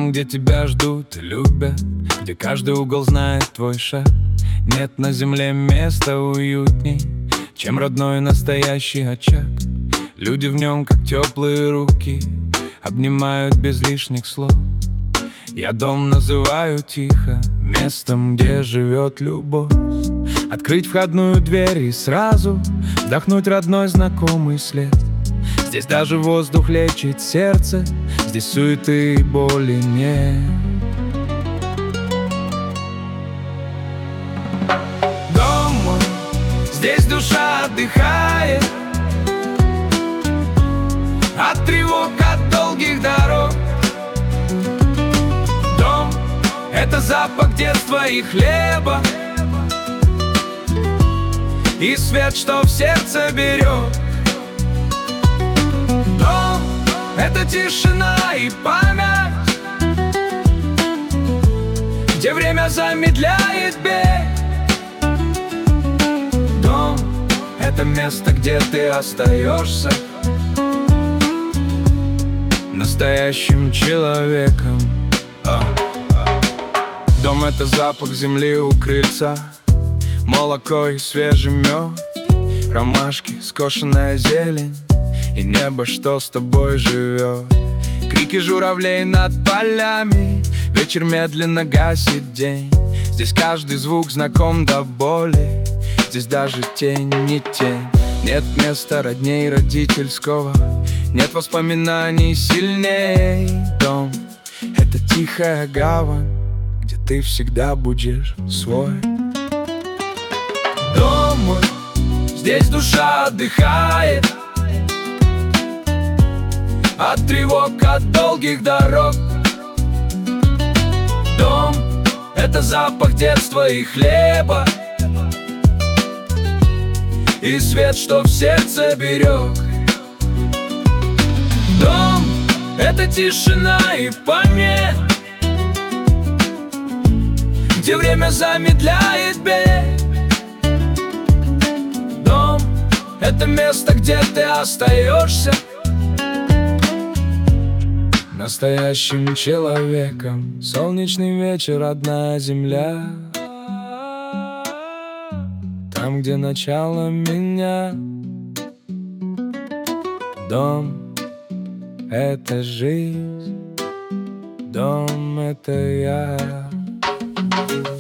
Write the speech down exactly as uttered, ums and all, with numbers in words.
Там, где тебя ждут и любят, где каждый угол знает твой шаг. Нет на земле места уютней, чем родной настоящий очаг. Люди в нем, как теплые руки, обнимают без лишних слов. Я дом называю тихо местом, где живет любовь. Открыть входную дверь и сразу вдохнуть родной знакомый след. Здесь даже воздух лечит сердце, здесь суеты и боли нет. Дом мой, здесь душа отдыхает от тревог, от долгих дорог. Дом — это запах детства и хлеба, и свет, что в сердце берет. Дом — это тишина и память, где время замедляет бег. Дом — это место, где ты остаешься настоящим человеком. Дом — это запах земли у крыльца, молоко и свежий мед, ромашки, скошенная зелень и небо, что с тобой живет. Крики журавлей над полями, вечер медленно гасит день. Здесь каждый звук знаком до боли, здесь даже тень не тень. Нет места родней родительского, нет воспоминаний сильней. Дом — это тихая гавань, где ты всегда будешь свой. Дом мой, здесь душа отдыхает от тревог, от долгих дорог. Дом — это запах детства и хлеба, и свет, что в сердце берег. Дом — это тишина и память, где время замедляет бег. Дом — это место, где ты остаешься настоящим человеком. Солнечный вечер, родная земля, там, где начало меня. Дом — это жизнь, дом — это я.